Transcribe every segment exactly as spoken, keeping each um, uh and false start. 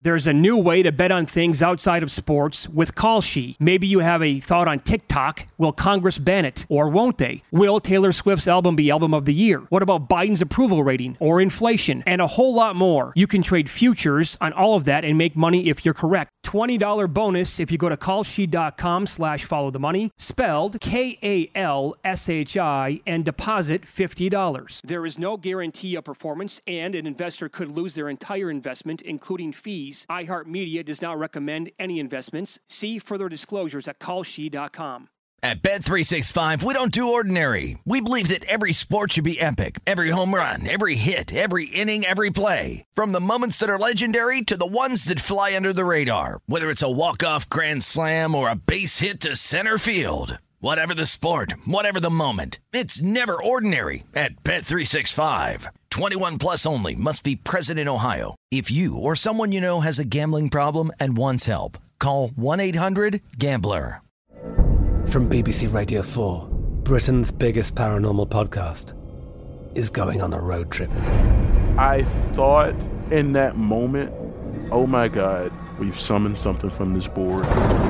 There's a new way to bet on things outside of sports with Kalshi. Maybe you have a thought on TikTok. Will Congress ban it? Or won't they? Will Taylor Swift's album be Album of the Year? What about Biden's approval rating? Or inflation? And a whole lot more. You can trade futures on all of that and make money if you're correct. twenty dollars bonus if you go to kalshi.com slash follow the money, spelled K A L S H I, and deposit fifty dollars. There is no guarantee of performance, and an investor could lose their entire investment, including fees. iHeartMedia does not recommend any investments. See further disclosures at kalshi dot com. At Bet three sixty-five, we don't do ordinary. We believe that every sport should be epic. Every home run, every hit, every inning, every play. From the moments that are legendary to the ones that fly under the radar. Whether it's a walk-off grand slam or a base hit to center field. Whatever the sport, whatever the moment, it's never ordinary at Bet three sixty-five. twenty-one plus only. Must be present in Ohio. If you or someone you know has a gambling problem and wants help, call one eight hundred gambler. From B B C Radio four, Britain's biggest paranormal podcast is going on a road trip. I thought in that moment, oh my God, we've summoned something from this board.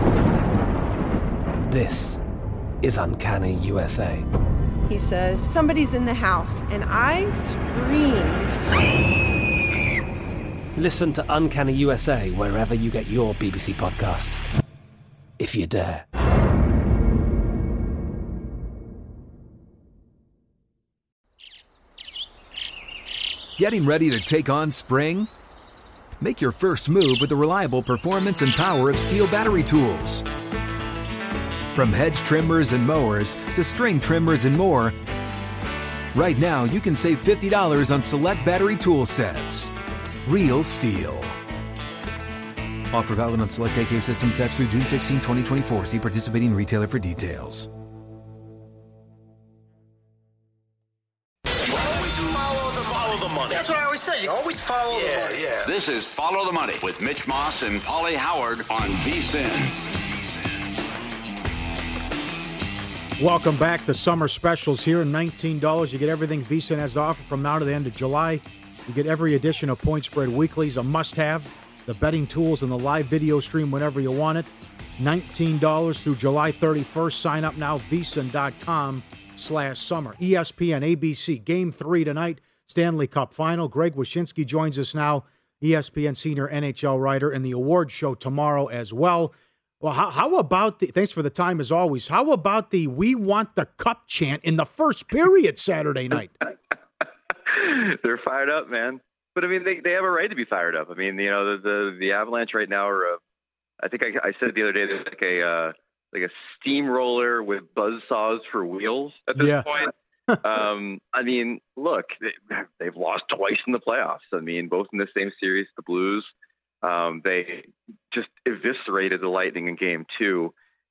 This is Uncanny U S A. He says, somebody's in the house, and I screamed. Listen to Uncanny U S A wherever you get your B B C podcasts, if you dare. Getting ready to take on spring? Make your first move with the reliable performance and power of Steel battery tools. From hedge trimmers and mowers to string trimmers and more, right now you can save fifty dollars on select battery tool sets. Real Steel. Offer valid on select A K system sets through June sixteenth, twenty twenty-four. See participating retailer for details. That's what I always say. You always follow yeah, the money. Yeah. This is Follow the Money with Mitch Moss and Paulie Howard on V S I N. Welcome back. The summer specials here, nineteen dollars. You get everything V S I N has to offer from now to the end of July. You get every edition of Point Spread Weeklies, a must-have. The betting tools and the live video stream whenever you want it. nineteen dollars through July thirty-first. Sign up now, V S I N dot com slash summer. E S P N, A B C, Game three tonight. Stanley Cup Final. Greg Wyshynski joins us now, E S P N senior N H L writer, and the award show tomorrow as well. Well, how, how about the, thanks for the time as always, how about the We Want the Cup chant in the first period Saturday night? They're fired up, man. But, I mean, they, they have a right to be fired up. I mean, you know, the the, the Avalanche right now are, uh, I think I, I said the other day, there's like a, uh, like a steamroller with buzzsaws for wheels at this yeah. point. um, I mean, look, they, they've lost twice in the playoffs. I mean, both in the same series, the Blues. Um, they just eviscerated the Lightning in game two.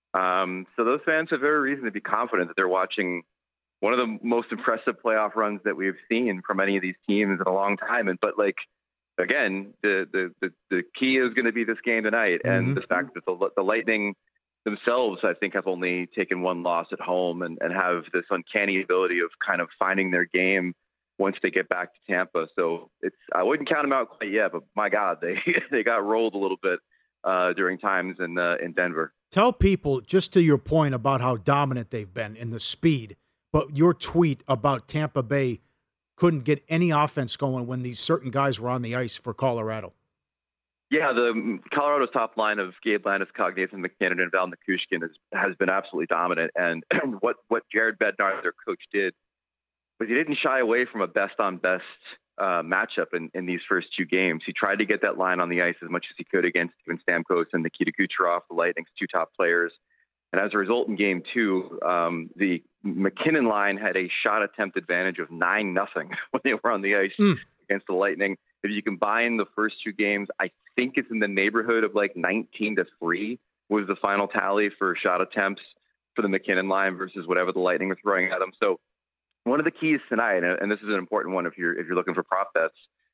Um, so those fans have every reason to be confident that they're watching one of the most impressive playoff runs that we've seen from any of these teams in a long time. And, but like, again, the, the, the, the key is going to be this game tonight. And mm-hmm. the fact that the, the Lightning themselves, I think, have only taken one loss at home and, and have this uncanny ability of kind of finding their game once they get back to Tampa. So it's, I wouldn't count them out quite yet, but my God, they, they got rolled a little bit uh, during times in uh, in Denver. Tell people, just to your point about how dominant they've been in the speed, but your tweet about Tampa Bay couldn't get any offense going when these certain guys were on the ice for Colorado. Yeah, the Colorado's top line of Gabe Landeskog, Nathan McKinnon, and Val Nichushkin has, has been absolutely dominant. And what, what Jared Bednar, their coach, did was he didn't shy away from a best-on-best uh, matchup in, in these first two games. He tried to get that line on the ice as much as he could against Steven Stamkos and Nikita Kucherov, the Lightning's two top players. And as a result, in game two, um, the McKinnon line had a shot attempt advantage of nine nothing when they were on the ice mm. against the Lightning. If you combine the first two games, I think it's in the neighborhood of like nineteen to three was the final tally for shot attempts for the McKinnon line versus whatever the Lightning were throwing at them. So one of the keys tonight, and this is an important one if you're if you're looking for prop bets,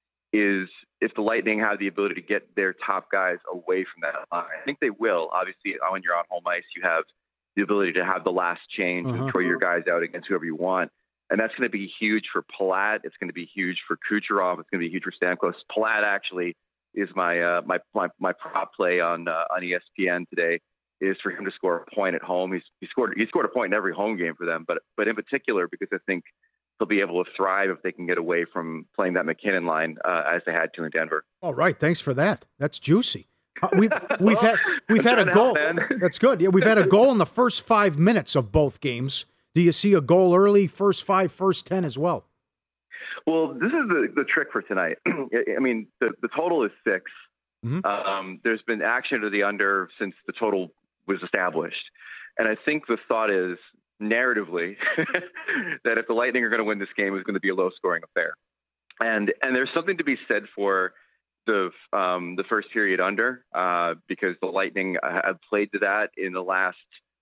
is if the Lightning have the ability to get their top guys away from that line. I think they will. Obviously, when you're on home ice, you have the ability to have the last change uh-huh. and throw your guys out against whoever you want. And that's going to be huge for Palat. It's going to be huge for Kucherov. It's going to be huge for Stamkos. Palat actually is my uh, my, my my prop play on uh, on E S P N today. Is for him to score a point at home. He's he scored he scored a point in every home game for them, but but in particular because I think they'll be able to thrive if they can get away from playing that McKinnon line uh, as they had to in Denver. All right, thanks for that. That's juicy. Uh, we've we've had we've had a goal. Help, That's good. Yeah, we've had a goal in the first five minutes of both games. Do you see a goal early, first five, first ten as well? Well, this is the, the trick for tonight. I mean, the, the total is six. Mm-hmm. Um, there's been action to the under since the total was established. And I think the thought is narratively that if the Lightning are going to win this game, it's going to be a low scoring affair. And, and there's something to be said for the, um, the first period under, uh, because the Lightning have played to that in the last,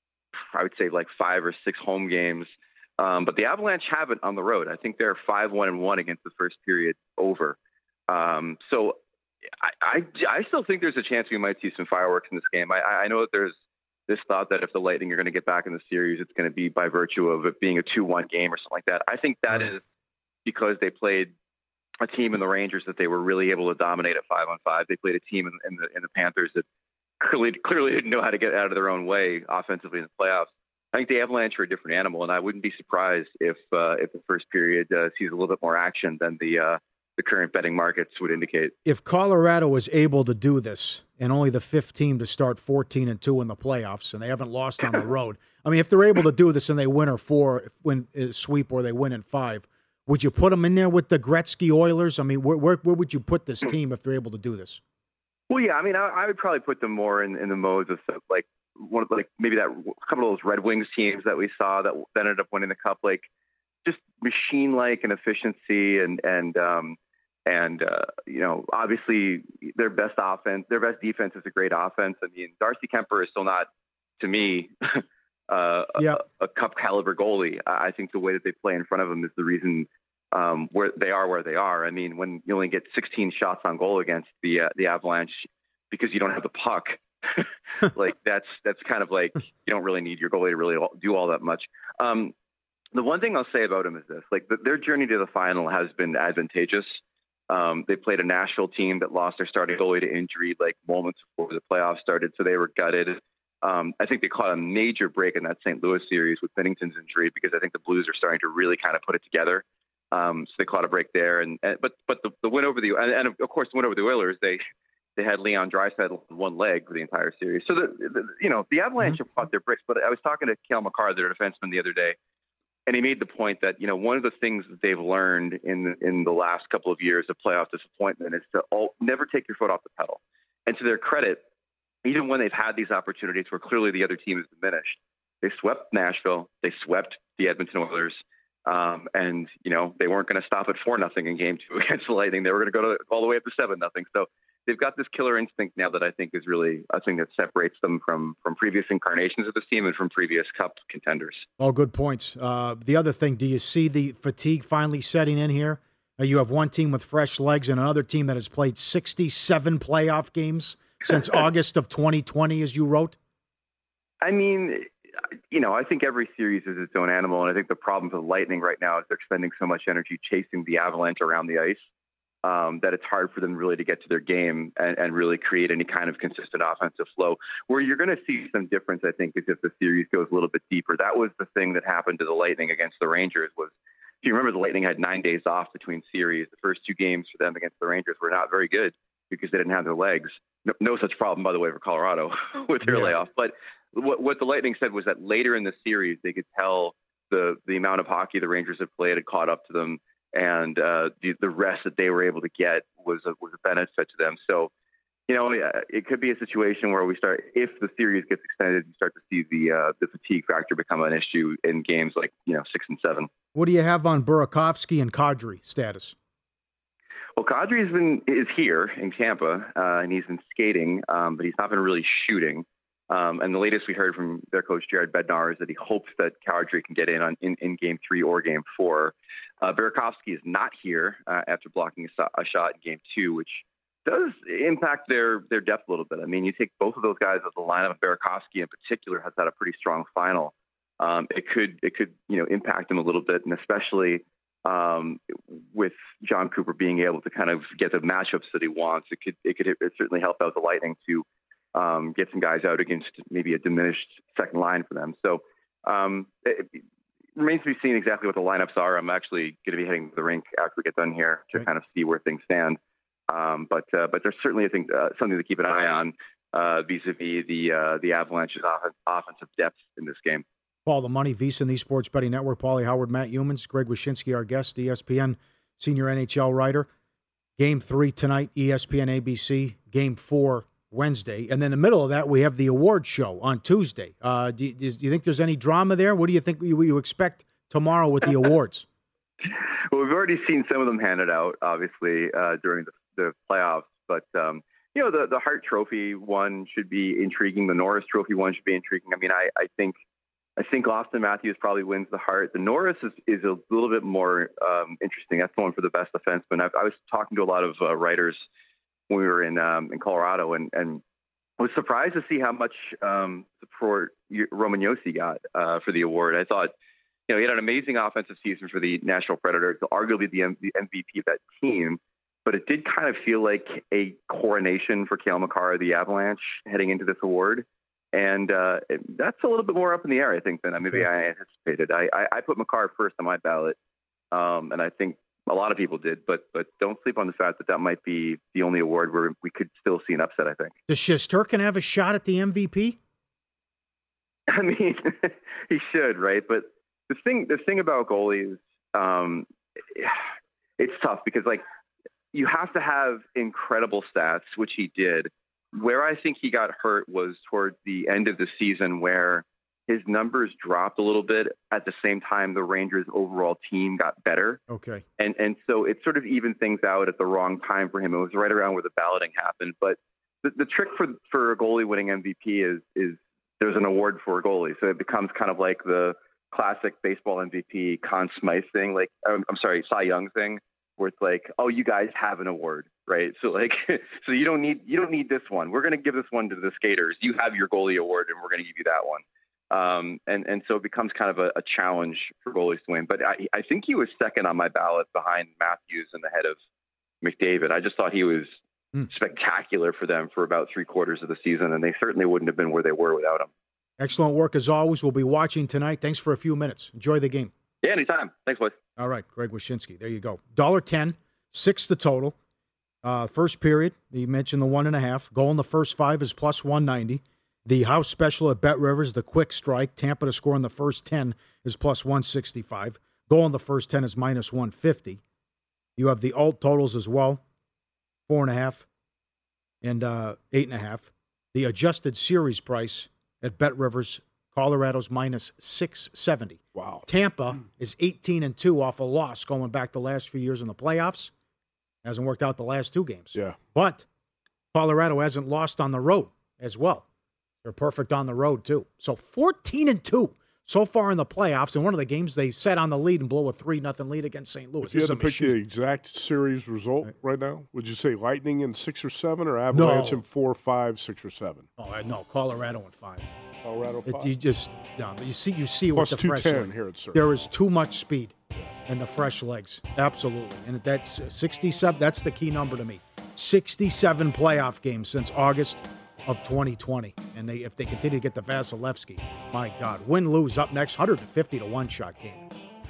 I would say like five or six home games. Um, but the Avalanche haven't on the road. I think they're five, one and one against the first period over. Um, so I, I, I still think there's a chance we might see some fireworks in this game. I, I know that there's this thought that if the Lightning are going to get back in the series, it's going to be by virtue of it being a two one game or something like that. I think that is because they played a team in the Rangers that they were really able to dominate at five on five. They played a team in, in the in the Panthers that clearly clearly didn't know how to get out of their own way offensively in the playoffs. I think the Avalanche are a different animal, and I wouldn't be surprised if uh, if the first period uh, sees a little bit more action than the uh, the current betting markets would indicate. If Colorado was able to do this, and only the fifth team to start fourteen and two in the playoffs, and they haven't lost on the road. I mean, if they're able to do this and they win or four, win uh, sweep, or they win in five, would you put them in there with the Gretzky Oilers? I mean, where where, where would you put this team if they're able to do this? Well, yeah, I mean, I, I would probably put them more in, in the modes of like one of like maybe that couple of those Red Wings teams that we saw that, that ended up winning the cup, like just machine-like and efficiency and and um, and uh, you know, obviously their best offense, their best defense is a great offense. I mean, Darcy Kemper is still not, to me, uh, yeah. a, a cup caliber goalie. I think the way that they play in front of him is the reason um, where they are where they are. I mean, when you only get sixteen shots on goal against the uh, the Avalanche because you don't have the puck. like that's that's kind of like you don't really need your goalie to really do all that much. Um, the one thing I'll say about him is this: like the, their journey to the final has been advantageous. Um, they played a Nashville team that lost their starting goalie to injury like moments before the playoffs started, so they were gutted. Um, I think they caught a major break in that Saint Louis series with Binnington's injury because I think the Blues are starting to really kind of put it together. Um, so they caught a break there, and, and but but the, the win over the and, and of course the win over the Oilers, they. They had Leon Draisaitl on one leg for the entire series. So, the, the you know, the Avalanche mm-hmm. have caught their bricks. But I was talking to Cale Makar, their defenseman, the other day, and he made the point that, you know, one of the things that they've learned in in the last couple of years of playoff disappointment is to all, never take your foot off the pedal. And to their credit, even when they've had these opportunities where clearly the other team is diminished, they swept Nashville, they swept the Edmonton Oilers, um, and, you know, they weren't going to stop at four nothing in game two against the Lightning. They were going to go to all the way up to seven nothing. So, they've got this killer instinct now that I think is really a thing that separates them from from previous incarnations of this team and from previous cup contenders. All good points. Uh, the other thing, do you see the fatigue finally setting in here? Uh, you have one team with fresh legs and another team that has played sixty-seven playoff games since August of twenty twenty, as you wrote. I mean, you know, I think every series is its own animal, and I think the problem for the Lightning right now is they're spending so much energy chasing the Avalanche around the ice. Um, that it's hard for them really to get to their game and, and really create any kind of consistent offensive flow. Where you're going to see some difference, I think, is if the series goes a little bit deeper. That was the thing that happened to the Lightning against the Rangers. Was, if you remember, the Lightning had nine days off between series. The first two games for them against the Rangers were not very good because they didn't have their legs. No, no such problem, by the way, for Colorado with their yeah. layoff. But what, what the Lightning said was that later in the series, they could tell the the amount of hockey the Rangers had played had caught up to them. And uh, the, the rest that they were able to get was a, was a benefit to them. So, you know, it could be a situation where we start, if the series gets extended, you start to see the uh, the fatigue factor become an issue in games like, you know, six and seven. What do you have on Burakovsky and Kadri status? Well, Kadri's been is here in Tampa, uh, and he's been skating, um, but he's not been really shooting. Um, and the latest we heard from their coach, Jared Bednar, is that he hopes that Kadri can get in on in, in game three or game four. Uh, Burakovsky is not here uh, after blocking a, a shot in game two, which does impact their their depth a little bit. I mean, you take both of those guys as the lineup. Burakovsky in particular has had a pretty strong final. Um, it could it could you know impact him a little bit, and especially um, with John Cooper being able to kind of get the matchups that he wants, it could it could it certainly help out the Lightning to um, get some guys out against maybe a diminished second line for them. So um, it, it remains to be seen exactly what the lineups are. I'm actually going to be heading to the rink after we get done here to right. kind of see where things stand. Um, but uh, but there's certainly I think uh, something to keep an eye on uh, vis-a-vis the uh, the Avalanche's off- offensive depth in this game. Paul the Money, VSiN, the Sports Betting Network, Paulie Howard, Matt Youmans, Greg Wyshynski, our guest, E S P N senior N H L writer. Game three tonight, E S P N, A B C. Game four Wednesday, and then in the middle of that we have the award show on Tuesday. Uh, do, you, do you think there's any drama there? What do you think you, you expect tomorrow with the awards? Well, we've already seen some of them handed out, obviously, uh, during the, the playoffs. But, um, you know, the, the Hart Trophy one should be intriguing. The Norris Trophy one should be intriguing. I mean, I, I think I think Austin Matthews probably wins the Hart. The Norris is, is a little bit more um, interesting. That's the one for the best defenseman. I, I was talking to a lot of uh, writers when we were in um, in Colorado, and, and I was surprised to see how much um, support Roman Josi got uh, for the award. I thought, you know, he had an amazing offensive season for the Nashville Predators, arguably the, M- the M V P of that team, but it did kind of feel like a coronation for Cale Makar of the Avalanche heading into this award. And uh, that's a little bit more up in the air, I think, than maybe I anticipated. I, I, I put Makar first on my ballot, um, and I think a lot of people did, but but don't sleep on the fact that that might be the only award where we could still see an upset, I think. Does Shesterkin have a shot at the M V P? I mean, he should, right? But the thing the thing about goalies, um, it's tough because, like, you have to have incredible stats, which he did. Where I think he got hurt was towards the end of the season where his numbers dropped a little bit. At the same time, the Rangers' overall team got better. Okay. And and so it sort of evened things out at the wrong time for him. It was right around where the balloting happened. But the, the trick for for a goalie winning M V P is is there's an award for a goalie. So it becomes kind of like the classic baseball M V P Conn Smythe thing, like I'm, I'm sorry, Cy Young thing, where it's like, oh, you guys have an award, right? So like, so you don't need you don't need this one. We're going to give this one to the skaters. You have your goalie award, and we're going to give you that one. Um, and and so it becomes kind of a, a challenge for goalies to win. But I, I think he was second on my ballot behind Matthews and the head of McDavid. I just thought he was mm. spectacular for them for about three quarters of the season, and they certainly wouldn't have been where they were without him. Excellent work as always. We'll be watching tonight. Thanks for a few minutes. Enjoy the game. Yeah, anytime. Thanks, boys. All right, Greg Wyshynski. There you go. one dollar ten, six the total. Uh, first period, you mentioned the one and a half. Goal in the first five is plus one ninety. The house special at Bet Rivers, the quick strike. Tampa to score in the first ten is plus one sixty-five. Goal in the first ten is minus one fifty. You have the alt totals as well, four and a half and uh, eight and a half. The adjusted series price at Bet Rivers, Colorado's minus six seventy. Wow. Tampa mm. is eighteen and two off a loss going back the last few years in the playoffs. Hasn't worked out the last two games. Yeah. But Colorado hasn't lost on the road as well. They're perfect on the road, too. So fourteen and two so far in the playoffs. And one of the games they set on the lead and blow a three nothing lead against Saint Louis. If you had to pick machine. the exact series result right. right now, would you say Lightning in six or seven or Avalanche no. in four, five, six, or seven? Oh, no, Colorado in five. Colorado five. It, you just no, you see you see Plus with the fresh leg. Here at Circle. There is too much speed in the fresh legs. Absolutely. And that's sixty-seven, that's the key number to me. sixty-seven playoff games since August of twenty twenty. And they if they continue to get the Vasilevsky, my God. Win, lose, up next, one hundred fifty to one shot game.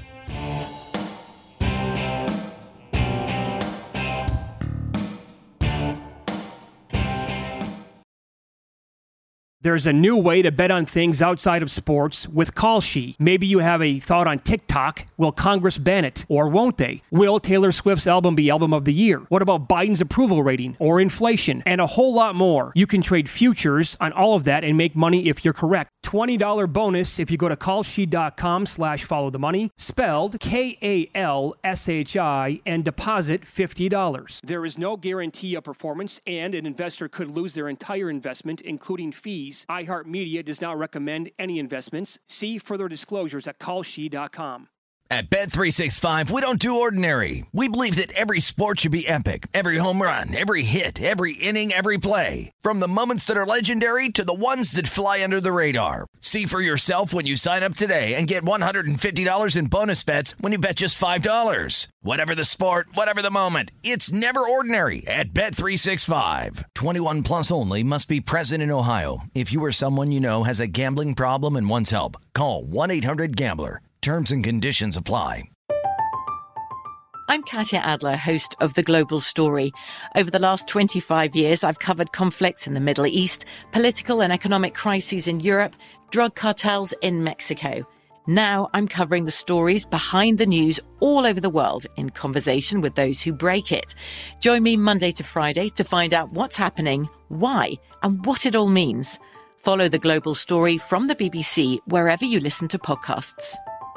There's a new way to bet on things outside of sports with Kalshi. Maybe you have a thought on TikTok. Will Congress ban it? Or won't they? Will Taylor Swift's album be album of the year? What about Biden's approval rating or inflation? And a whole lot more. You can trade futures on all of that and make money if you're correct. twenty dollars bonus if you go to kalshi.com slash follow the money, spelled K A L S H I, and deposit fifty dollars. There is no guarantee of performance, and an investor could lose their entire investment, including fees. iHeartMedia does not recommend any investments. See further disclosures at kalshi dot com. At Bet three sixty-five, we don't do ordinary. We believe that every sport should be epic. Every home run, every hit, every inning, every play. From the moments that are legendary to the ones that fly under the radar. See for yourself when you sign up today and get one hundred fifty dollars in bonus bets when you bet just five dollars. Whatever the sport, whatever the moment, it's never ordinary at Bet three sixty-five. twenty-one plus only. Must be present in Ohio. If you or someone you know has a gambling problem and wants help, call one eight hundred gambler. Terms and conditions apply. I'm Katya Adler, host of The Global Story. Over the last twenty-five years, I've covered conflicts in the Middle East, political and economic crises in Europe, drug cartels in Mexico. Now I'm covering the stories behind the news all over the world in conversation with those who break it. Join me Monday to Friday to find out what's happening, why, and what it all means. Follow The Global Story from the B B C wherever you listen to podcasts.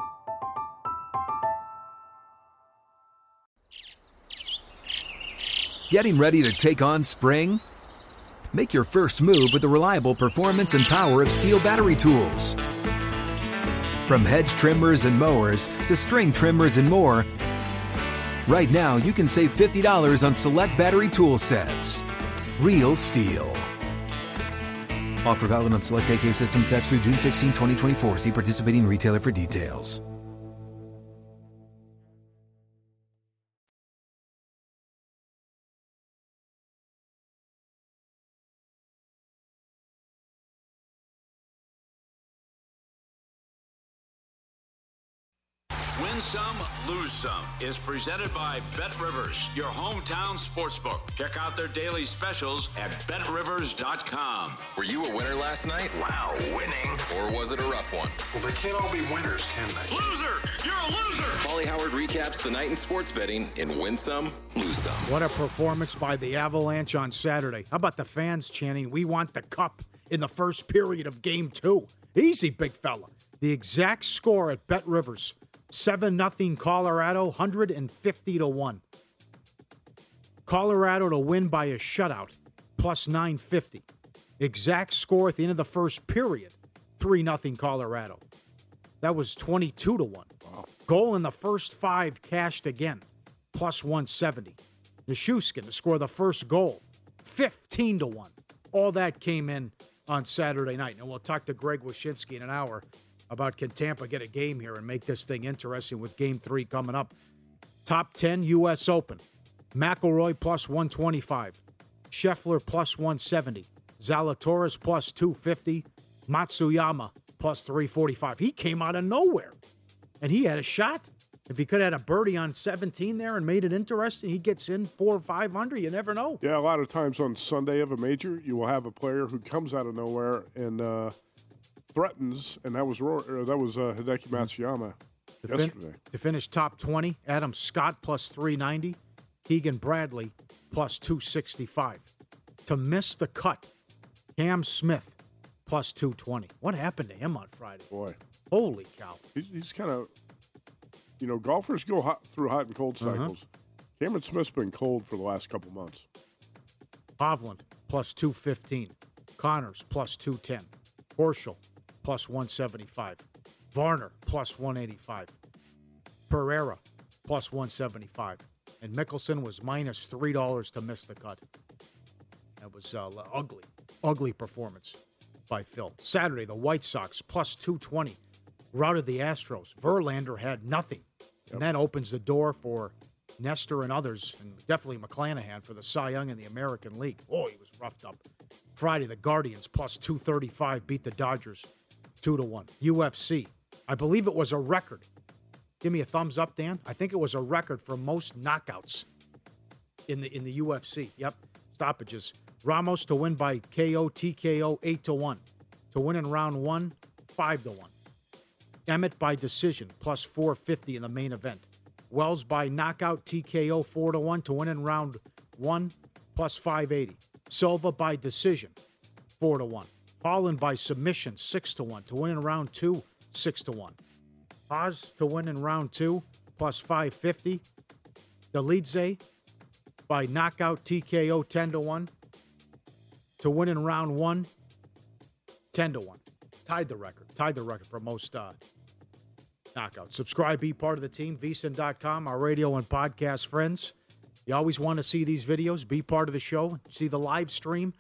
Getting ready to take on spring? Make your first move with the reliable performance and power of Steel battery tools. From hedge trimmers and mowers to string trimmers and more, right now you can save fifty dollars on select battery tool sets. Real Steel. Offer valid on select A K system sets through June sixteenth, twenty twenty-four. See participating retailer for details. Win Some, Lose Some is presented by BetRivers, your hometown sportsbook. Check out their daily specials at bet rivers dot com. Were you a winner last night? Wow, winning. Or was it a rough one? Well, they can't all be winners, can they? Loser! You're a loser! Paulie Howard recaps the night in sports betting in Win Some, Lose Some. What a performance by the Avalanche on Saturday. How about the fans chanting, "We want the cup," in the first period of game two? Easy, big fella. The exact score at BetRivers. seven nothing Colorado, one hundred fifty to one. Colorado to win by a shutout, plus nine fifty. Exact score at the end of the first period, three nothing Colorado. That was twenty-two to one. Wow. Goal in the first five cashed again, plus one seventy. Nichushkin to score the first goal, fifteen to one. All that came in on Saturday night. And we'll talk to Greg Wyshynski in an hour about can Tampa get a game here and make this thing interesting with game three coming up. Top ten U S Open. McIlroy plus one twenty-five. Scheffler plus one seventy. Zalatoris plus two fifty. Matsuyama plus three forty-five. He came out of nowhere, and he had a shot. If he could have had a birdie on seventeen there and made it interesting, he gets in four or five under. You never know. Yeah, a lot of times on Sunday of a major, you will have a player who comes out of nowhere and uh, threatens, and that was uh, that was uh, Hideki Matsuyama to yesterday. Fin- to finish top twenty, Adam Scott plus three ninety, Keegan Bradley plus two sixty-five. To miss the cut, Cam Smith plus two twenty. What happened to him on Friday? Boy. Holy cow. He's, he's kind of, you know, golfers go hot, through hot and cold cycles. Uh-huh. Cameron Smith's been cold for the last couple months. Hovland plus two fifteen. Connors plus two ten. Horschel plus one seventy-five. Varner plus one eighty-five. Pereira plus one seventy-five. And Mickelson was minus three dollars to miss the cut. That was uh, ugly, ugly performance by Phil. Saturday, the White Sox plus two twenty. Routed the Astros. Verlander had nothing. Yep. And that opens the door for Nestor and others, and definitely McClanahan for the Cy Young in the American League. Oh, he was roughed up. Friday, the Guardians plus two thirty-five beat the Dodgers two to one. U F C, I believe it was a record. Give me a thumbs up, Dan. I think it was a record for most knockouts in the in the U F C. Yep, stoppages. Ramos to win by K O, T K O, eight to one. To win in round one, five to one. Emmett by decision, plus four fifty in the main event. Wells by knockout, T K O, four to one. To win in round one, plus five eighty. Silva by decision, four to one. Holland by submission, six to one. To win in round two, six to one. Oz to win in round two, plus five fifty. Delidze by knockout, T K O, ten to one. To win in round one, ten to one. Tied the record. Tied the record for most uh, Knockout. Subscribe, be part of the team, V S I N dot com, our radio and podcast friends. You always want to see these videos, be part of the show, see the live stream.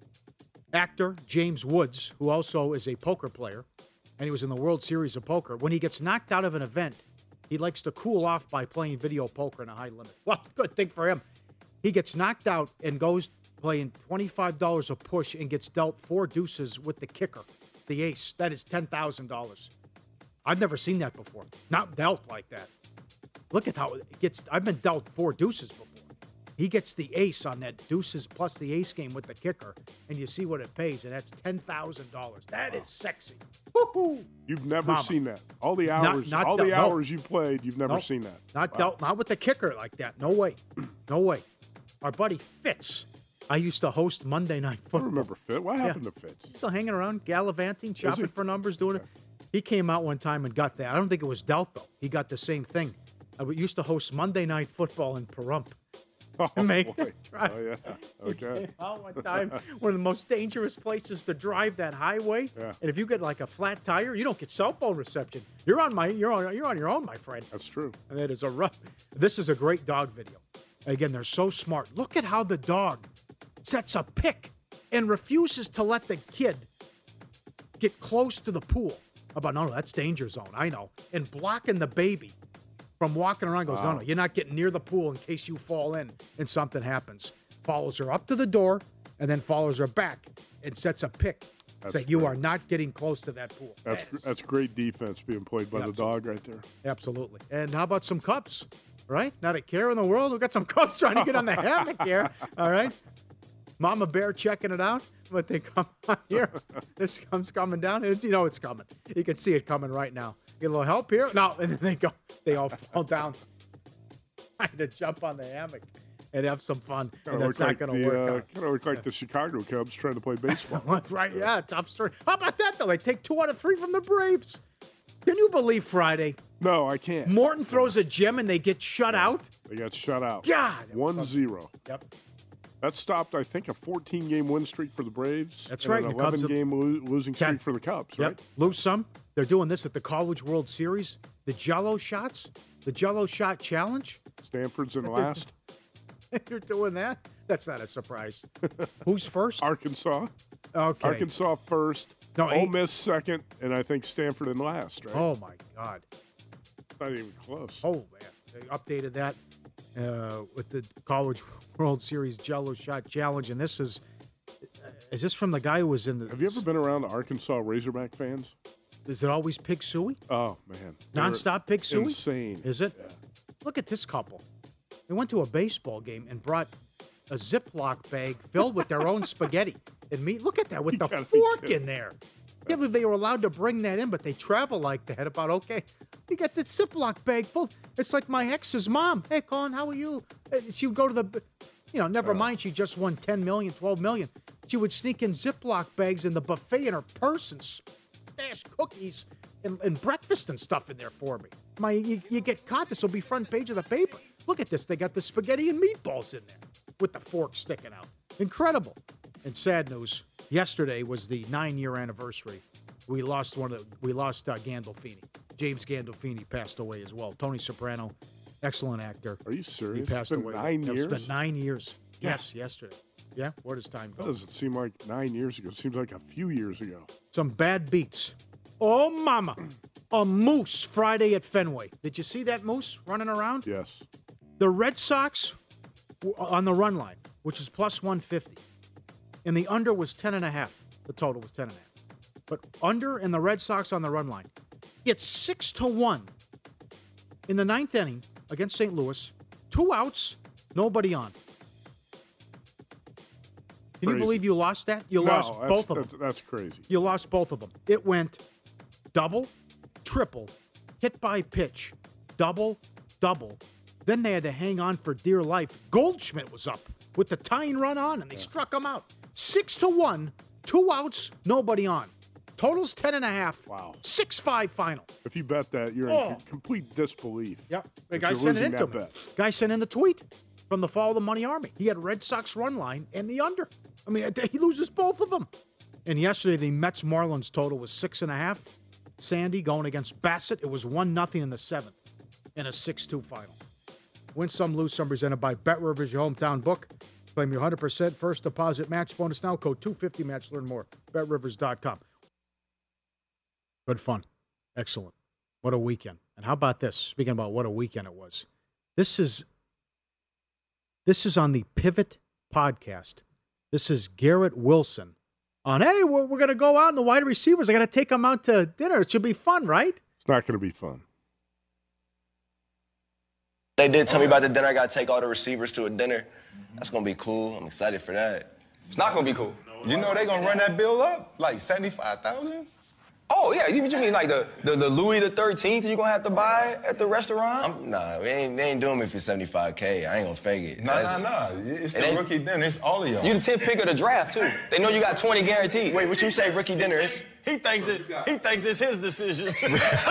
Actor James Woods, who also is a poker player, and he was in the World Series of Poker. When he gets knocked out of an event, he likes to cool off by playing video poker in a high limit. Well, good thing for him. He gets knocked out and goes playing twenty-five dollars a push and gets dealt four deuces with the kicker, the ace. That is ten thousand dollars. I've never seen that before. Not dealt like that. Look at how it gets. I've been dealt four deuces before. He gets the ace on that deuces plus the ace game with the kicker, and you see what it pays, and that's ten thousand dollars. That is sexy. Woo-hoo. You've never Mama. seen that. All the hours, Not- not all the- the no. hours you played, you've never No. seen that. Not Wow. dealt, not with the kicker like that. No way. No way. Our buddy Fitz. I used to host Monday Night Football. I remember Fitz. What Yeah. happened to Fitz? He's still hanging around, gallivanting, chopping he? for numbers, doing it. He came out one time and got that. I don't think it was dealt, though. He got the same thing. I used to host Monday Night Football in Pahrump. Oh, Make boy. try. Oh, yeah. Okay. Oh, one time, one of the most dangerous places to drive that highway. Yeah. And if you get like a flat tire, you don't get cell phone reception. You're on my, you're on, you're on your own, my friend. That's true. And that is a rough. This is a great dog video. Again, they're so smart. Look at how the dog sets a pick and refuses to let the kid get close to the pool. How about, no, no, that's danger zone. I know. And blocking the baby from walking around, goes, Wow. no, no, you're not getting near the pool in case you fall in and something happens. Follows her up to the door and then follows her back and sets a pick. That's Say, you great. are not getting close to that pool. That's that's great defense being played by the dog right there. Absolutely. And how about some Cubs? Right? Not a care in the world. We've got some Cubs trying to get on the hammock here. All right. Mama Bear checking it out. But they come on here. This comes coming down. And it's, you know it's coming. You can see it coming right now. Get a little help here. No. And then they go. They all fall down. Trying to jump on the hammock and have some fun. And that's not going to work out. Kind of look like the Chicago Cubs trying to play baseball. Right, yeah, top story. How about that, though? They take two out of three from the Braves. Can you believe Friday? No, I can't. Morton throws a gem and they get shut out? They got shut out. God. one zero. Yep. That stopped, I think, a fourteen-game win streak for the Braves. That's and right. An The Cubs- eleven-game lo- losing streak Can- for the Cubs, Yep. right? Lose some. They're doing this at the College World Series. The Jello shots. The Jello shot challenge. Stanford's in last. You're doing that? That's not a surprise. Who's first? Arkansas. Okay. Arkansas first. No, Ole eight- Miss second, and I think Stanford in last, right? Oh, my God. Not even close. Oh, man. They updated that uh, with the College World Series Jello Shot Challenge. And this is, uh, is this from the guy who was in the. Have you ever been around the Arkansas Razorback fans? Is it always Pig Suey? Oh, man. They're Nonstop Pig Suey? Insane. Is it? Look at this couple. They went to a baseball game and brought a Ziploc bag filled with their own spaghetti and meat. Look at that with You the gotta be fork kidding. in there. Yeah, but they were allowed to bring that in, but they travel like that. About, okay, you got the Ziploc bag full. It's like my ex's mom. Hey, Colin, how are you? Uh, She would go to the, you know, never mind, she just won ten million, twelve million. She would sneak in Ziploc bags in the buffet in her purse and s- stash cookies and, and breakfast and stuff in there for me. My, you, you get caught. This will be front page of the paper. Look at this. They got the spaghetti and meatballs in there with the fork sticking out. Incredible. And sad news. Yesterday was the nine-year anniversary. We lost one of the, we lost uh, Gandolfini. James Gandolfini passed away as well. Tony Soprano, excellent actor. Are you serious? He passed It's been away. nine It's years? been nine years. Yes, yesterday. Yeah, where does time That go? doesn't seem like nine years ago. It seems like a few years ago. Some bad beats. Oh, mama. A moose Friday at Fenway. Did you see that moose running around? Yes. The Red Sox w- on the run line, which is plus one fifty. And the under was ten and a half. The total was ten and a half. But under and the Red Sox on the run line. It's six to one in the ninth inning against Saint Louis. Two outs, nobody on. Can you Crazy. believe you lost that? You No, lost that's- both of them. that's- that's crazy. You lost both of them. It went double, triple, hit by pitch, double, double. Then they had to hang on for dear life. Goldschmidt was up with the tying run on, and they struck him out. Six to one, two outs, nobody on. Totals ten and a half. Wow. Six five final. If you bet that, you're Oh. in complete disbelief. Yep. The If guy you're sent it losing into that me. bet. Guy sent in the tweet from the Follow the Money Army. He had Red Sox run line and the under. I mean, he loses both of them. And yesterday, the Mets Marlins total was six and a half. Sandy going against Bassett. It was one nothing in the seventh in a six two final. Win some, lose some, presented by BetRivers, your hometown book. Claim your one hundred percent first deposit match bonus now. Code two fifty match. Learn more. Bet Rivers dot com. Good fun. Excellent. What a weekend. And how about this? Speaking about what a weekend it was. This is this is on the Pivot podcast. This is Garrett Wilson on, hey, we're, we're going to go out and the wide receivers. I got to take them out to dinner. It should be fun, right? It's not going to be fun. They did tell me about the dinner. I got to take all the receivers to a dinner. That's going to be cool. I'm excited for that. It's not going to be cool. You know they're going to run that bill up? Like seventy-five thousand? Oh, yeah. You, you mean like the, the, the Louis the thirteenth you're going to have to buy at the restaurant? I'm, nah, we ain't, they ain't doing me for seventy-five K. I ain't going to fake it. Nah, nah, nah. It's the rookie dinner. It's all of y'all. You the tenth pick of the draft, too. They know you got twenty guaranteed. Wait, what you say rookie dinner is? He thinks it. He thinks it's his decision. It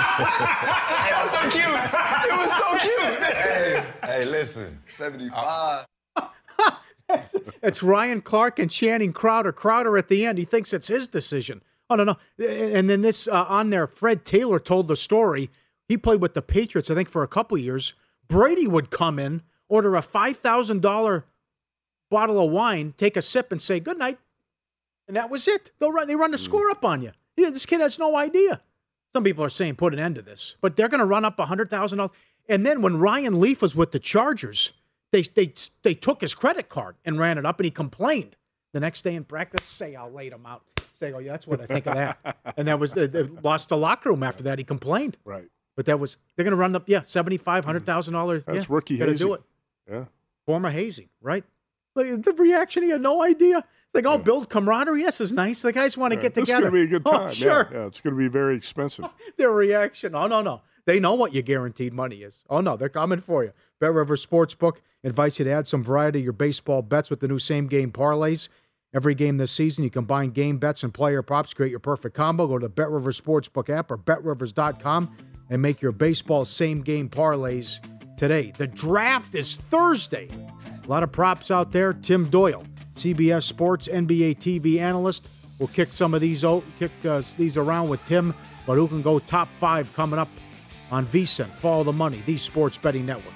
was so cute. It was so cute. Hey, hey, listen. seventy-five. it's, it's Ryan Clark and Channing Crowder. Crowder at the end, he thinks it's his decision. Oh, no, no. And then this uh, on there, Fred Taylor told the story. He played with the Patriots, I think, for a couple of years. Brady would come in, order a five thousand dollars bottle of wine, take a sip, and say, good night. And that was it. They'll run, they run the score up on you. Yeah, this kid has no idea. Some people are saying put an end to this. But they're going to run up one hundred thousand dollars. And then when Ryan Leaf was with the Chargers, they, they, they took his credit card and ran it up, and he complained. The next day in practice, say, I'll lay him out. Say, oh, yeah, that's what I think of that. And that was, they, they lost the locker room after that. He complained. Right. But that was, they're going to run up, yeah, seventy-five thousand dollars, one hundred thousand dollars. That's yeah, rookie hazing. hazing. Do it. Yeah. Former hazing, right? Like, the reaction, he had no idea. It's like, oh, yeah. Build camaraderie. This is nice. The guys want to yeah. get together. It's going to be a good time. Oh, sure. Yeah, yeah, it's going to be very expensive. Their reaction, oh, no, no. They know what your guaranteed money is. Oh, no, they're coming for you. BetRivers Sportsbook invites you to add some variety to your baseball bets with the new same-game parlays. Every game this season, you combine game bets and player props, create your perfect combo. Go to the BetRivers Sportsbook app or bet rivers dot com and make your baseball same-game parlays today. The draft is Thursday. A lot of props out there. Tim Doyle, C B S Sports N B A T V analyst, will kick some of these out, kick uh, these around with Tim, but who can go top five coming up on VSiN. Follow the money, the Sports Betting Network.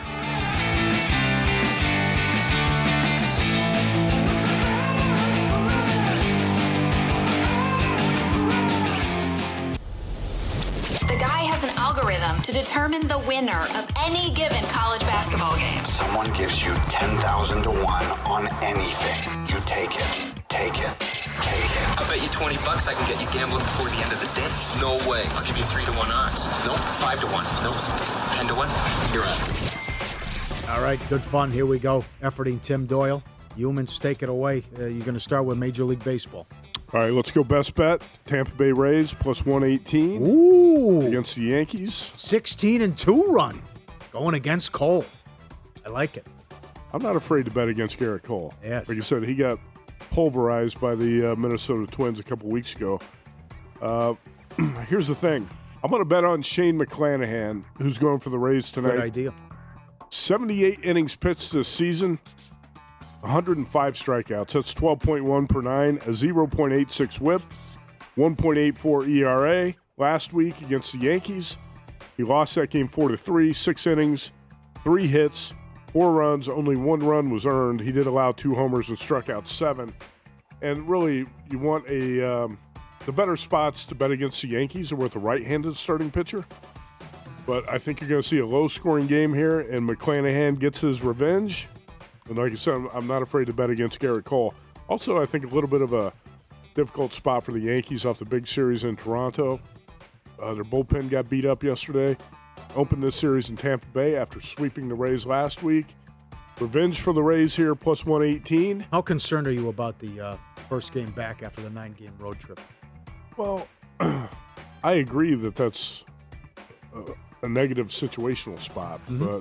Algorithm to determine the winner of any given college basketball game. Someone gives you ten thousand to one on anything. You take it, take it, take it. I'll bet you twenty bucks I can get you gambling before the end of the day. No way. I'll give you three to one odds. Nope. Five to one. Nope. Ten to one. You're out. All right, good fun. Here we go. Efforting Tim Doyle. Humans, take it away. Uh, you're going to start with Major League Baseball. All right, let's go best bet. Tampa Bay Rays plus one eighteen. Ooh. Against the Yankees. sixteen and two run. Going against Cole. I like it. I'm not afraid to bet against Garrett Cole. Yes. Like you said, he got pulverized by the uh, Minnesota Twins a couple weeks ago. Uh, here's the thing. I'm going to bet on Shane McClanahan, who's going for the Rays tonight. Good idea. seventy-eight innings pitched this season. one hundred five strikeouts. That's twelve point one per nine, a zero point eight six whip, one point eight four E R A. Last week against the Yankees, he lost that game four to three, six innings, three hits, four runs. Only one run was earned. He did allow two homers and struck out seven. And really, you want a um, the better spots to bet against the Yankees are with a right-handed starting pitcher. But I think you're going to see a low-scoring game here, and McClanahan gets his revenge. And like I said, I'm not afraid to bet against Garrett Cole. Also, I think a little bit of a difficult spot for the Yankees off the big series in Toronto. Uh, their bullpen got beat up yesterday. Opened this series in Tampa Bay after sweeping the Rays last week. Revenge for the Rays here, plus one eighteen. How concerned are you about the uh, first game back after the nine-game road trip? Well, I agree that that's a, a negative situational spot, mm-hmm. but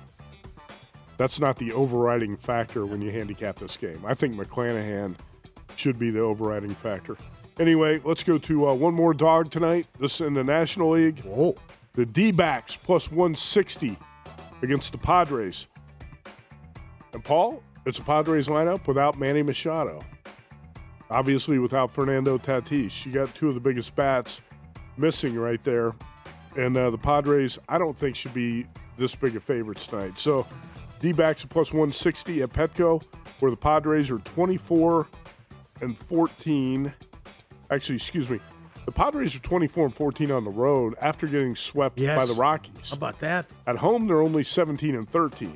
that's not the overriding factor when you handicap this game. I think McClanahan should be the overriding factor. Anyway, let's go to uh, one more dog tonight. This is in the National League. Whoa. The D-backs plus one sixty against the Padres. And Paul, it's a Padres lineup without Manny Machado. Obviously without Fernando Tatis. You got two of the biggest bats missing right there. And uh, the Padres, I don't think, should be this big a favorites tonight. So D-backs are plus one sixty at Petco, where the Padres are twenty-four and fourteen. Actually, excuse me. The Padres are twenty-four and fourteen on the road after getting swept yes. by the Rockies. How about that? At home, they're only seventeen and thirteen.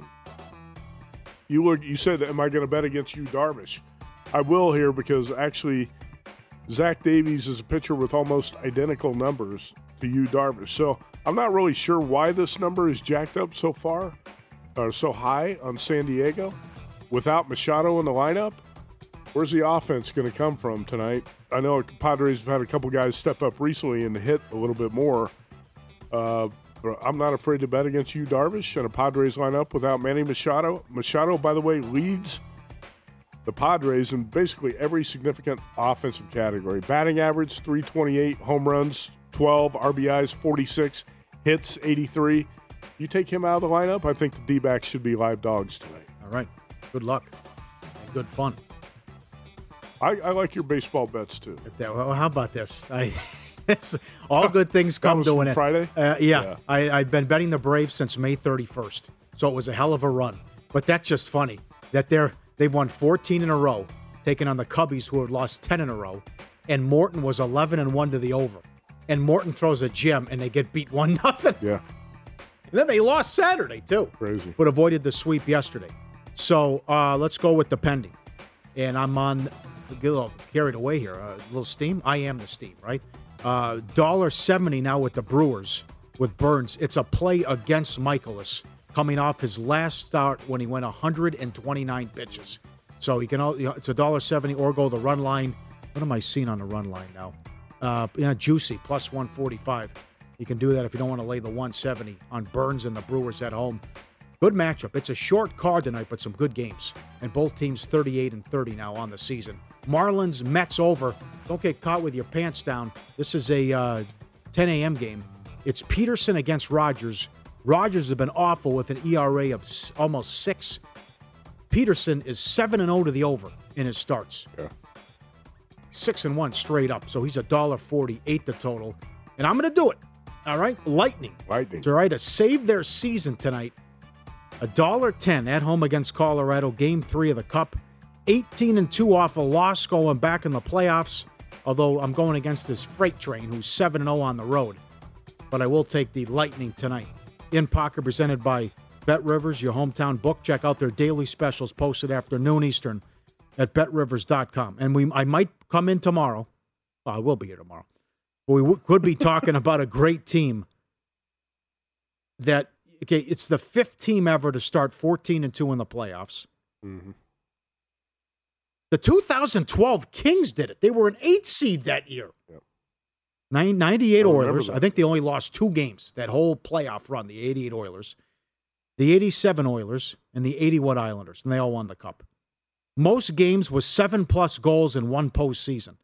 You look. You said, am I going to bet against you, Darvish? I will here because actually Zach Davies is a pitcher with almost identical numbers to you, Darvish. So I'm not really sure why this number is jacked up so far, or so high on San Diego. Without Machado in the lineup, where's the offense going to come from tonight? I know Padres have had a couple guys step up recently and hit a little bit more. Uh, but I'm not afraid to bet against you, Darvish, and a Padres lineup without Manny Machado. Machado, by the way, leads the Padres in basically every significant offensive category. Batting average, three twenty-eight, home runs, twelve, R B Is, forty-six, hits, eighty-three. You take him out of the lineup, I think the D-backs should be live dogs tonight. All right. Good luck. And good fun. I, I like your baseball bets, too. Well, how about this? I all good things come that was to an from end. Friday? Uh, yeah. Yeah. I, I've been betting the Braves since May thirty-first, so it was a hell of a run. But that's just funny that they're, they've won fourteen in a row, taking on the Cubbies, who had lost ten in a row, and Morton was eleven and one to the over. And Morton throws a gem, and they get beat one nothing. Yeah. And then they lost Saturday, too. Crazy. But avoided the sweep yesterday. So uh, let's go with the pending. And I'm on, get a little carried away here, a little steam. I am the steam, right? Uh, one dollar seventy now with the Brewers, with Burns. It's a play against Michaelis, coming off his last start when he went one hundred twenty-nine pitches. So you can, it's one dollar seventy or go the run line. What am I seeing on the run line now? Uh, yeah, juicy, plus one forty-five. You can do that if you don't want to lay the one seventy on Burns and the Brewers at home. Good matchup. It's a short card tonight, but some good games. And both teams thirty-eight and thirty now on the season. Marlins, Mets over. Don't get caught with your pants down. This is a uh, ten a.m. game. It's Peterson against Rogers. Rogers have been awful with an E R A of s- almost six. Peterson is seven and oh to the over in his starts. Yeah. Six and one straight up. So he's one dollar forty-eight the total. And I'm going to do it. All right? Lightning. Lightning. To try to save their season tonight. one dollar ten at home against Colorado. Game three of the Cup. eighteen and two off a loss going back in the playoffs. Although I'm going against this freight train who's seven and oh on the road. But I will take the Lightning tonight. In Pocket presented by Bet Rivers, your hometown book. Check out their daily specials posted after noon Eastern at bet rivers dot com. And we, I might come in tomorrow. Well, I will be here tomorrow. But we w- could be talking about a great team that, okay, it's the fifth team ever to start fourteen and two in the playoffs. Mm-hmm. The two thousand twelve Kings did it. They were an eight seed that year. Yep. Nine, ninety-eight I Oilers. that. I think they only lost two games that whole playoff run, the eighty-eight Oilers. The eighty-seven Oilers and the eighty-one Islanders, and they all won the Cup. Most games was seven-plus goals in one postseason.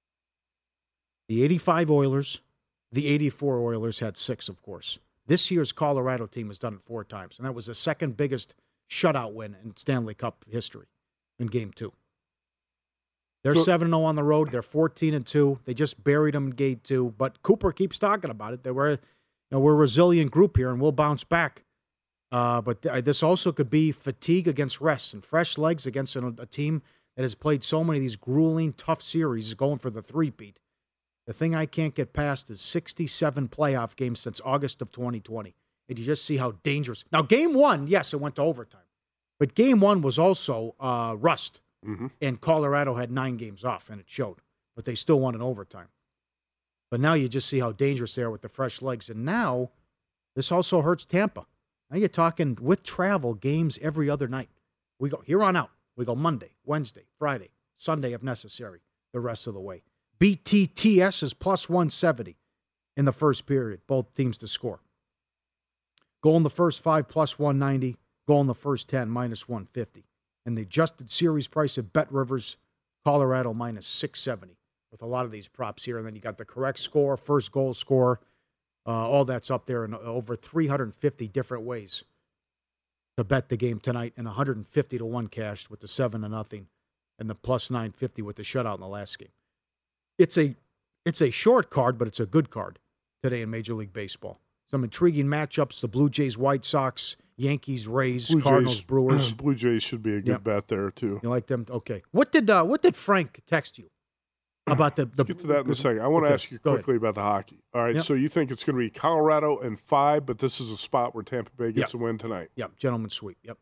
The eighty-five Oilers, the eighty-four Oilers had six, of course. This year's Colorado team has done it four times, and that was the second biggest shutout win in Stanley Cup history in Game two. They're seven and oh on the road. They're fourteen and two. They just buried them in Game two, but Cooper keeps talking about it. They were, you know, we're a resilient group here, and we'll bounce back. Uh, but th- this also could be fatigue against rest and fresh legs against a, a team that has played so many of these grueling, tough series going for the three-peat. The thing I can't get past is sixty-seven playoff games since August of twenty twenty. And you just see how dangerous. Now, game one, yes, it went to overtime. But game one was also uh, rust. Mm-hmm. And Colorado had nine games off, and it showed. But they still won in overtime. But now you just see how dangerous they are with the fresh legs. And now, this also hurts Tampa. Now you're talking with travel games every other night. We go here on out. We go Monday, Wednesday, Friday, Sunday if necessary, the rest of the way. B T T S is plus one seventy in the first period, both teams to score. Goal in the first five, plus one ninety. Goal in the first ten, minus one fifty. And the adjusted series price of Bet Rivers, Colorado, minus six seventy with a lot of these props here. And then you got the correct score, first goal score. Uh, all that's up there in over three hundred fifty different ways to bet the game tonight, and one hundred fifty to one cash with the seven to nothing, and the plus nine fifty with the shutout in the last game. It's a it's a short card, but it's a good card. today in Major League Baseball. Some intriguing matchups, the Blue Jays, White Sox, Yankees, Rays, Blue Cardinals, Jays, Brewers. Blue Jays should be a good Yep. bet there, too. You like them? Okay. What did uh, what did Frank text you about the... the Let's get to that in a second. I want to okay, ask you go ahead. quickly about the hockey. All right, Yep. so you think it's going to be Colorado and five, but this is a spot where Tampa Bay gets Yep. a win tonight. Yep, gentleman sweep. Yep.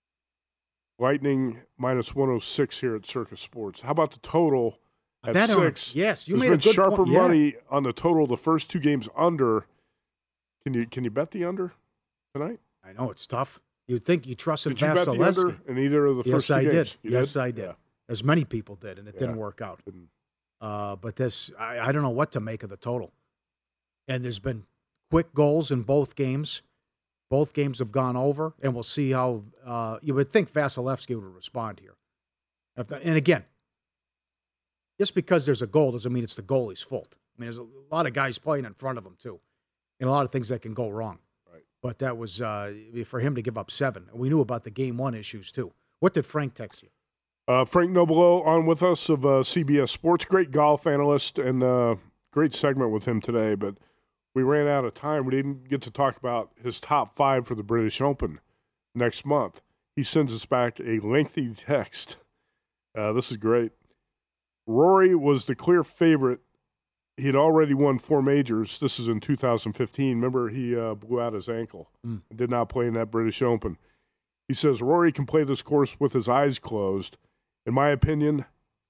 Lightning minus one oh six here at Circus Sports. How about the total at That on- six? yes, you There's made a been good sharper point, yeah. money on the total the first two games under. Can you can you bet the under tonight? I know, it's tough. You'd think you trust in Did you bet the Vasilevsky. under in either of the Yes, first two I games? did. You Yes, did? I did. Yeah. As many people did, and it didn't Yeah. work out. Didn't. Uh, but this, I, I don't know what to make of the total. And there's been quick goals in both games. Both games have gone over, and we'll see how uh, you would think Vasilevsky would respond here. If the- And again, just because there's a goal doesn't mean it's the goalie's fault. I mean, there's a lot of guys playing in front of him, too, and a lot of things that can go wrong. Right. But that was uh, for him to give up seven. We knew about the game one issues, too. What did Frank text you? Uh, Frank Nobilo on with us of uh, C B S Sports, great golf analyst, and uh, great segment with him today. But we ran out of time. We didn't get to talk about his top five for the British Open next month. He sends us back a lengthy text. Uh, this is great. Rory was the clear favorite. He had already won four majors. This is in two thousand fifteen. Remember, he uh, blew out his ankle Mm. and did not play in that British Open. He says Rory can play this course with his eyes closed. In my opinion,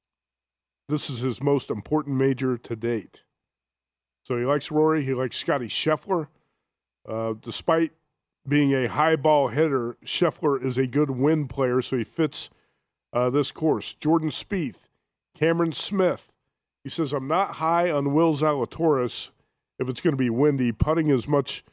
this is his most important major to date. So he likes Rory. He likes Scotty Scheffler. Uh, despite being a high ball hitter, Scheffler is a good wind player, so he fits uh, this course. Jordan Spieth, Cameron Smith. He says, I'm not high on Will Zalatoris if it's going to be windy. Putting is much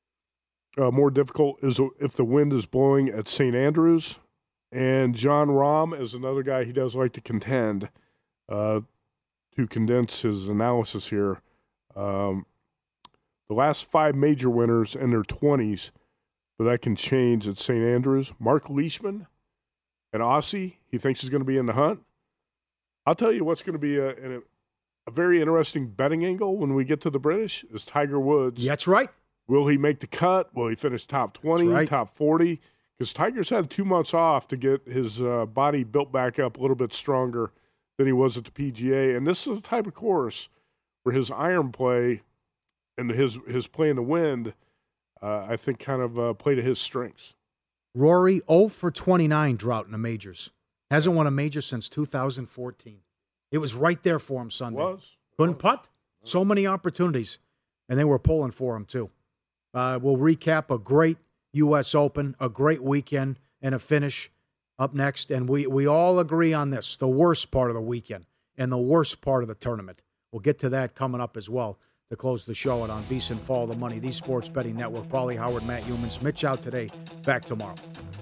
uh, more difficult is if the wind is blowing at Saint Andrews. And John Rahm is another guy he does like to contend. Uh, to condense his analysis here, um, the last five major winners in their twenties, but that can change at Saint Andrews. Mark Leishman, an Aussie, he thinks he's going to be in the hunt. I'll tell you what's going to be a, a, a very interesting betting angle when we get to the British is Tiger Woods. That's right. Will he make the cut? Will he finish top twenty, That's right. top forty? Because Tiger's had two months off to get his uh, body built back up a little bit stronger than he was at the P G A. And this is the type of course where his iron play and his his play in the wind, uh, I think, kind of uh, play to his strengths. Rory, oh for twenty-nine drought in the majors. Hasn't won a major since two thousand fourteen. It was right there for him Sunday. Was. Couldn't putt. So many opportunities. And they were pulling for him, too. Uh, we'll recap a great U S Open, a great weekend, and a finish up next. And we, we all agree on this, the worst part of the weekend and the worst part of the tournament. We'll get to that coming up as well to close the show. And on VSiN Follow the Money, the Sports Betting Network, Paulie Howard, Matt Humans, Mitch out today, back tomorrow.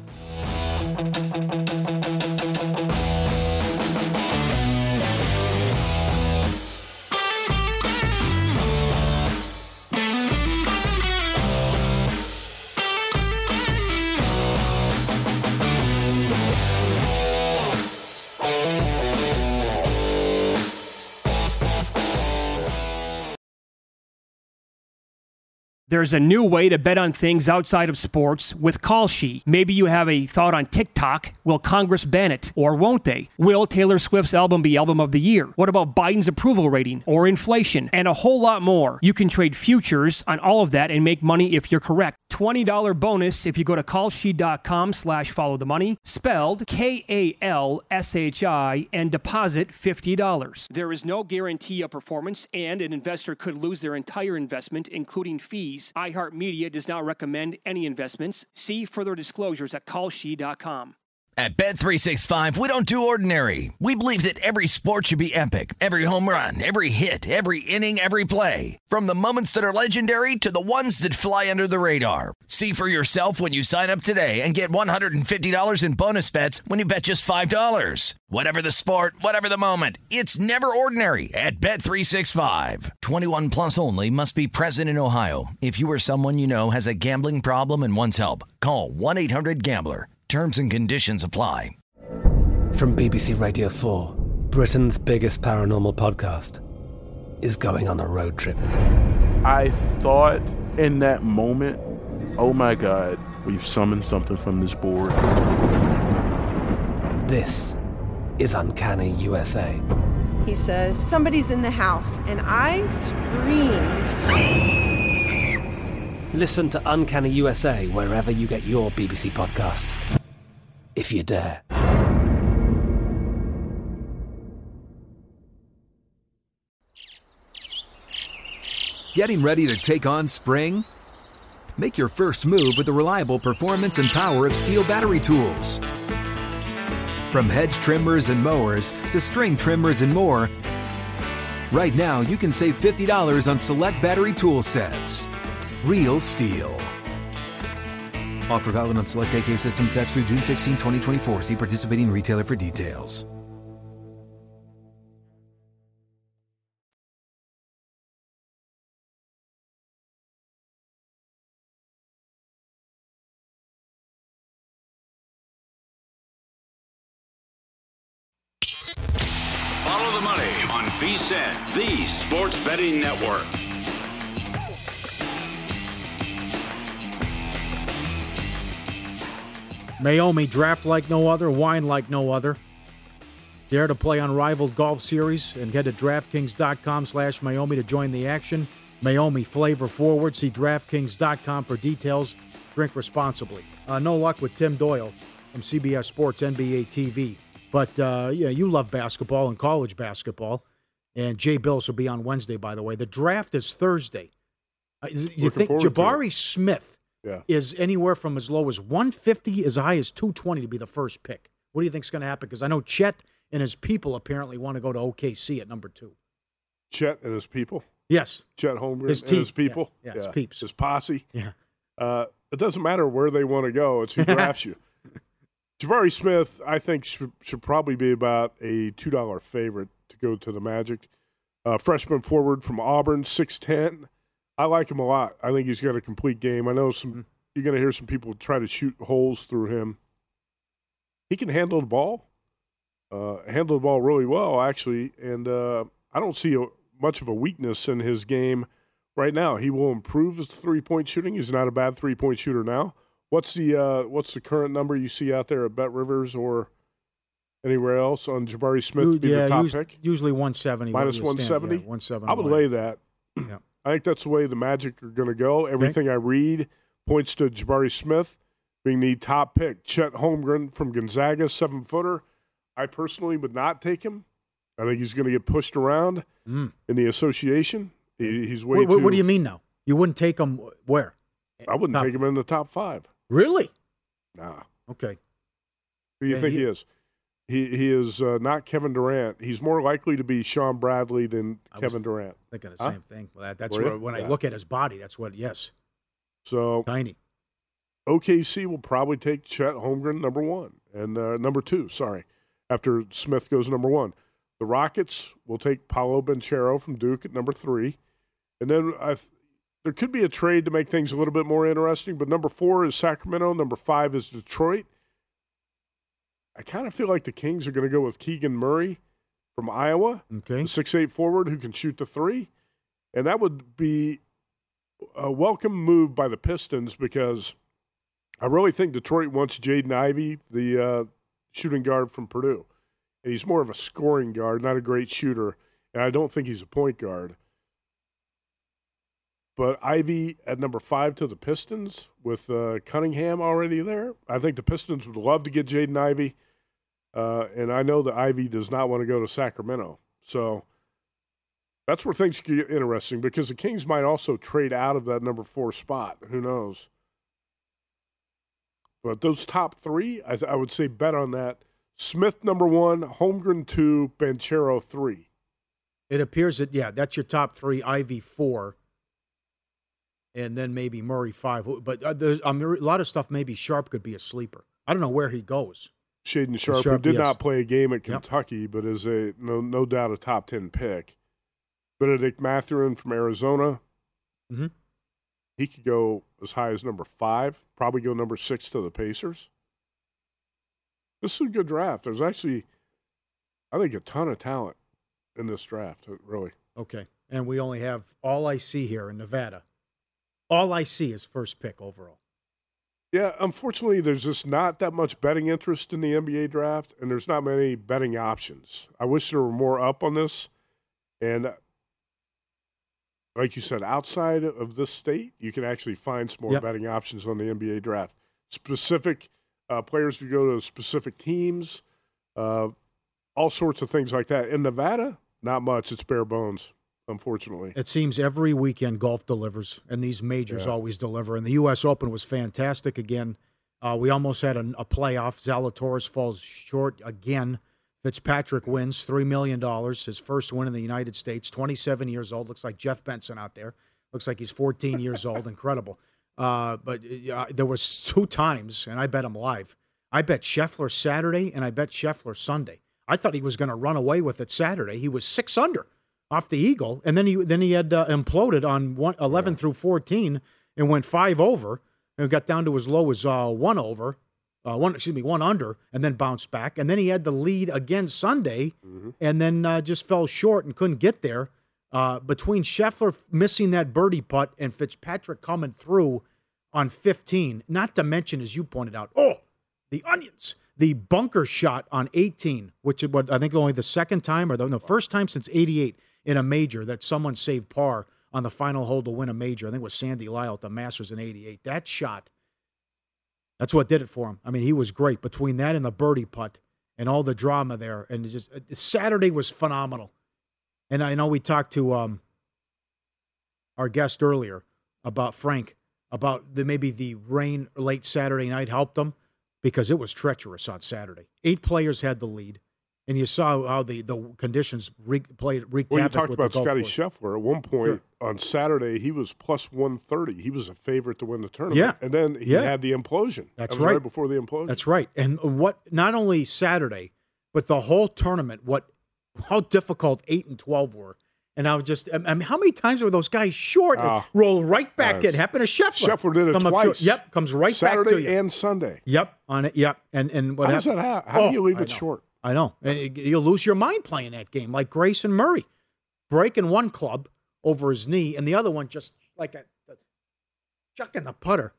There's a new way to bet on things outside of sports with Kalshi. Maybe you have a thought on TikTok. Will Congress ban it? Or won't they? Will Taylor Swift's album be album of the year? What about Biden's approval rating or inflation? And a whole lot more. You can trade futures on all of that and make money if you're correct. twenty dollars bonus if you go to kalshi.com slash follow the money, spelled K A L S H I, and deposit fifty dollars. There is no guarantee of performance, and an investor could lose their entire investment, including fees. iHeartMedia does not recommend any investments. See further disclosures at kalshi dot com. At Bet three sixty-five, we don't do ordinary. We believe that every sport should be epic. Every home run, every hit, every inning, every play. From the moments that are legendary to the ones that fly under the radar. See for yourself when you sign up today and get one hundred fifty dollars in bonus bets when you bet just five dollars. Whatever the sport, whatever the moment, it's never ordinary at Bet three sixty-five. twenty-one plus only. Must be present in Ohio. If you or someone you know has a gambling problem and wants help, call one eight hundred gambler. Terms and conditions apply. From B B C Radio four, Britain's biggest paranormal podcast is going on a road trip. I thought in that moment, oh my God, we've summoned something from this board. This is Uncanny U S A. He says, somebody's in the house, and I screamed. Listen to Uncanny U S A wherever you get your B B C podcasts, if you dare. Getting ready to take on spring? Make your first move with the reliable performance and power of Steel battery tools. From hedge trimmers and mowers to string trimmers and more, right now you can save fifty dollars on select battery tool sets. Real Steel. Offer valid on select A K system sets through June sixteenth, twenty twenty-four. See participating retailer for details. Follow the money on V S I N, the Sports Betting Network. Mayomi, draft like no other, wine like no other. Dare to play unrivaled golf series and head to DraftKings.com slash Mayomi to join the action. Mayomi, flavor forward. See DraftKings dot com for details. Drink responsibly. Uh, no luck with Tim Doyle from C B S Sports N B A T V. But, uh, yeah, you love basketball and college basketball. And Jay Bills will be on Wednesday, by the way. The draft is Thursday. Uh, you Looking think forward to Jabari Smith Yeah. is anywhere from as low as one fifty as high as two twenty to be the first pick? What do you think is going to happen? Because I know Chet and his people apparently want to go to O K C at number two. Chet and his people? Yes. Chet Holmgren His and team. his people? Yes, yes, peeps. His posse? Yeah. Uh, it doesn't matter where they want to go. It's who drafts you. Jabari Smith, I think, should, should probably be about a two dollar favorite to go to the Magic. Uh, freshman forward from Auburn, six ten. I like him a lot. I think he's got a complete game. I know some mm-hmm. you're going to hear some people try to shoot holes through him. He can handle the ball, uh, handle the ball really well, actually, and uh, I don't see a, much of a weakness in his game right now. He will improve his three-point shooting. He's not a bad three-point shooter now. What's the uh, what's the current number you see out there at Bet Rivers or anywhere else on Jabari Smith to be yeah, the top usually, pick? Usually one seventy. Minus one seventy? Yeah, one seventy. I would lay that. Yeah. I think that's the way the Magic are going to go. Everything okay. I read points to Jabari Smith being the top pick. Chet Holmgren from Gonzaga, seven-footer. I personally would not take him. I think he's going to get pushed around mm. in the association. He, he's way what, too. What do you mean now? You wouldn't take him where? I wouldn't top. take him in the top five. Really? Nah. Okay. Who do you yeah, think he, he is? He he is uh, not Kevin Durant. He's more likely to be Sean Bradley than I Kevin Durant. Thinking the huh? same thing. Well, that, that's Were where, you? when yeah. I look at his body, that's what. Yes. So tiny. O K C will probably take Chet Holmgren number one and uh, number two. Sorry, after Smith goes number one, the Rockets will take Paolo Banchero from Duke at number three, and then I. Th- There could be a trade to make things a little bit more interesting, but number four is Sacramento. Number five is Detroit. I kind of feel like the Kings are going to go with Keegan Murray from Iowa, okay, the six eight forward who can shoot the three. And that would be a welcome move by the Pistons because I really think Detroit wants Jaden Ivey, the uh, shooting guard from Purdue. And he's more of a scoring guard, not a great shooter, and I don't think he's a point guard. But Ivy at number five to the Pistons with uh, Cunningham already there. I think the Pistons would love to get Jaden Ivey. Uh, and I know that Ivy does not want to go to Sacramento. So that's where things get interesting because the Kings might also trade out of that number four spot. Who knows? But those top three, I, I would say bet on that. Smith number one, Holmgren two, Banchero three. It appears that, yeah, that's your top three, Ivy four. And then maybe Murray five. But uh, there's um, a lot of stuff, maybe Sharp could be a sleeper. I don't know where he goes. Shaden Sharp, Sharp who did yes. not play a game at Yep. Kentucky, but is a no no doubt a top ten pick. Benedict Mathurin from Arizona. Mm-hmm. He could go as high as number five, probably go number six to the Pacers. This is a good draft. There's actually, I think, a ton of talent in this draft, really. Okay. and we only have all I see here in Nevada. All I see is first pick overall. Yeah, unfortunately, there's just not that much betting interest in the N B A draft, and there's not many betting options. I wish there were more up on this. And like you said, outside of this state, you can actually find some more yep. betting options on the N B A draft. Specific uh, players who go to specific teams, uh, all sorts of things like that. In Nevada, not much. It's bare bones, unfortunately. It seems every weekend golf delivers, and these majors yeah. always deliver. And the U S Open was fantastic again. Uh, we almost had a, a playoff. Zalatoris falls short again. Fitzpatrick wins three million dollars, his first win in the United States, twenty-seven years old. Looks like Jeff Benson out there. Looks like he's fourteen years old. Incredible. Uh, but uh, there was two times, and I bet him live. I bet Scheffler Saturday, and I bet Scheffler Sunday. I thought he was going to run away with it Saturday. He was six under off the eagle, and then he then he had uh, imploded on one, eleven yeah. through fourteen and went five over, and got down to as low as uh, one over. Uh, one, excuse me, one under, and then bounced back. And then he had the lead again Sunday, mm-hmm. and then uh, just fell short and couldn't get there. Uh, between Scheffler missing that birdie putt and Fitzpatrick coming through on fifteen, not to mention, as you pointed out, oh, the onions, the bunker shot on eighteen, which is what I think only the second time or the no, first time since eighty-eight in a major that someone saved par on the final hole to win a major. I think it was Sandy Lyle at the Masters in eighty-eight. That shot. That's what did it for him. I mean, he was great between that and the birdie putt and all the drama there. And it just Saturday was phenomenal. And I know we talked to um, our guest earlier about Frank, about the, maybe the rain late Saturday night helped them because it was treacherous on Saturday. Eight players had the lead. And you saw how the, the conditions wreaked, played, wreaked well, havoc you talked with about the golf Scotty course. Scheffler. At one point Sure. on Saturday, he was plus one thirty. He was a favorite to win the tournament. Yeah. And then he Yeah. had the implosion. That's that was right. right before the implosion. That's right. And what not only Saturday, but the whole tournament, what how difficult eight and twelve were. And I was just, I mean, how many times were those guys short and Uh, roll right back yes. in? Happened to Scheffler. Scheffler did it Come up twice. short. Yep, comes right Saturday back to you. and Sunday. Yep, on it. Yep, and and what How does happened? that happen? How Oh, do you leave I it know. short? I know. And you'll lose your mind playing that game, like Grayson Murray, breaking one club over his knee, and the other one just like a, a chucking the putter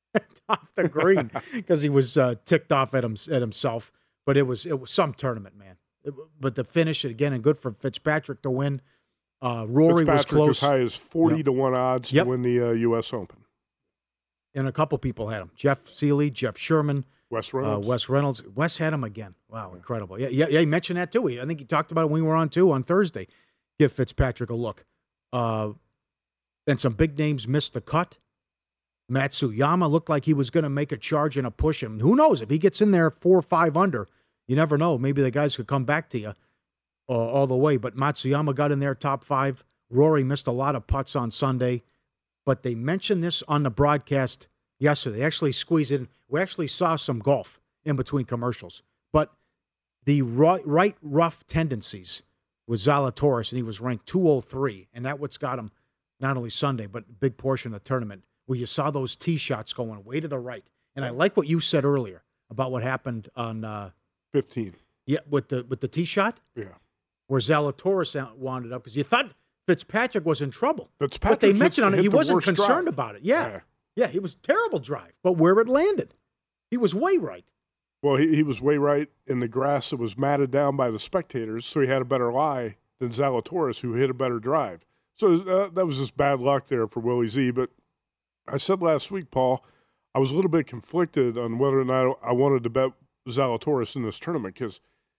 off the green because he was uh, ticked off at him at himself. But it was it was some tournament, man. It, but the finish again, and good for Fitzpatrick to win. Uh, Rory was Fitzpatrick close. as high as forty Yep. to one odds Yep. to win the uh, U S Open. And a couple people had him. Jeff Seeley, Jeff Sherman, Wes uh, Reynolds. Wes Reynolds. Wes had him again. Wow, incredible. Yeah, yeah, yeah. He mentioned that too. He, I think he talked about it when we were on too on Thursday. Give Fitzpatrick a look. Uh, and some big names missed the cut. Matsuyama looked like he was going to make a charge and a push. And who knows if he gets in there four or five under? You never know. Maybe the guys could come back to you uh, all the way. But Matsuyama got in there top five. Rory missed a lot of putts on Sunday. But they mentioned this on the broadcast yesterday. They actually squeezed it in. We actually saw some golf in between commercials. But the right, right rough tendencies was Zalatoris, and he was ranked two oh three. And that's what's got him not only Sunday, but a big portion of the tournament, where you saw those tee shots going way to the right. And I like what you said earlier about what happened on uh, fifteen. Yeah, with the with the tee shot? Yeah. Where Zalatoris wound it up, because you thought Fitzpatrick was in trouble. Fitzpatrick But they hit- mentioned on it, hit he the wasn't worst concerned drive. about it. Yeah. Yeah. yeah. It was a terrible drive. But where it landed, he was way right. Well, he, he was way right in the grass that was matted down by the spectators, so he had a better lie than Zalatoris, who hit a better drive. So uh, that was just bad luck there for Willie Z. But I said last week, Paul, I was a little bit conflicted on whether or not I wanted to bet Zalatoris in this tournament, because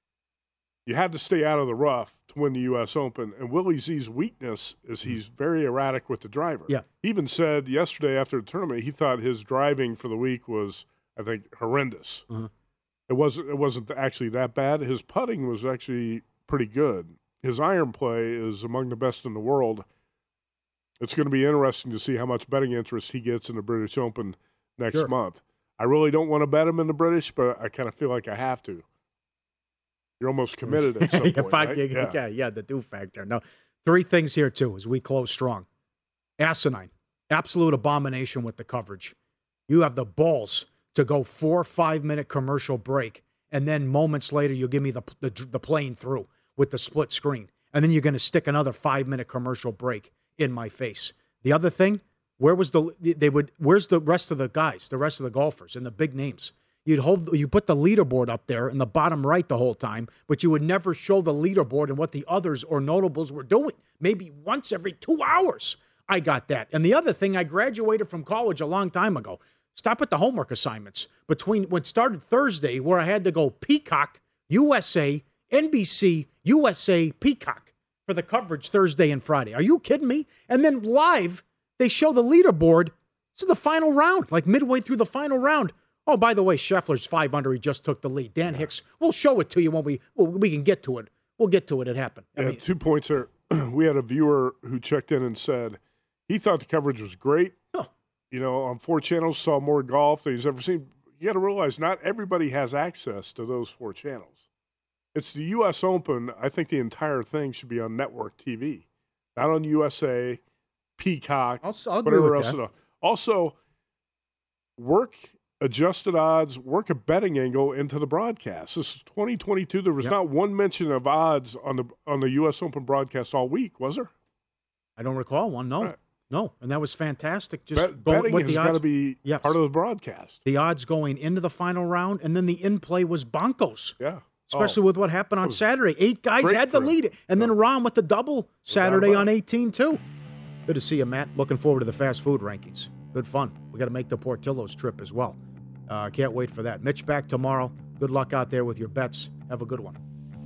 you had to stay out of the rough to win the U S Open. And Willie Z's weakness is he's very erratic with the driver. Yeah. He even said yesterday after the tournament he thought his driving for the week was, I think, horrendous. Uh-huh. It wasn't. It wasn't actually that bad. His putting was actually pretty good. His iron play is among the best in the world. It's going to be interesting to see how much betting interest he gets in the British Open next Sure. month. I really don't want to bet him in the British, but I kind of feel like I have to. You're almost committed at some yeah, point, five- right? yeah, yeah, yeah, the do factor. No, three things here, too, as we close strong. Asinine. Absolute abomination with the coverage. You have the balls to go four or five-minute commercial break, and then moments later you give me the, the the plane through with the split screen. And then you're going to stick another five-minute commercial break in my face. The other thing, where was the they would where's the rest of the guys, the rest of the golfers and the big names? You'd hold you put the leaderboard up there in the bottom right the whole time, but you would never show the leaderboard and what the others or notables were doing. Maybe once every two hours, I got that. And the other thing, I graduated from college a long time ago. Stop with the homework assignments. Between what started Thursday, where I had to go Peacock, U S A, N B C, U S A, Peacock for the coverage Thursday and Friday. Are you kidding me? And then live, they show the leaderboard to the final round, like midway through the final round. Oh, by the way, Scheffler's five under. He just took the lead. Dan Hicks, we'll show it to you when we well, we can get to it. We'll get to it. It happened. I yeah, mean, two points there. We had a viewer who checked in and said he thought the coverage was great. Huh. You know, on four channels, saw more golf than he's ever seen. You got to realize not everybody has access to those four channels. It's the U S Open. I think the entire thing should be on network T V, not on U S A, Peacock, I'll, I'll agree whatever with else. that. It also, work adjusted odds, work a betting angle into the broadcast. This is twenty twenty-two. There was Yep. not one mention of odds on the on the U S Open broadcast all week, was there? I don't recall one. No, Right. no, and that was fantastic. Just Bet- going betting with has the got odds. to be Yes. part of the broadcast. The odds going into the final round, and then the in play was bonkos. Yeah. Especially Oh. with what happened on was Saturday. Eight guys great had the for him. lead, and then Ron with the double Saturday about on it. eighteen, too. Good to see you, Matt. Looking forward to the fast food rankings. Good fun. We got to make the Portillo's trip as well. Uh, can't wait for that. Mitch back tomorrow. Good luck out there with your bets. Have a good one.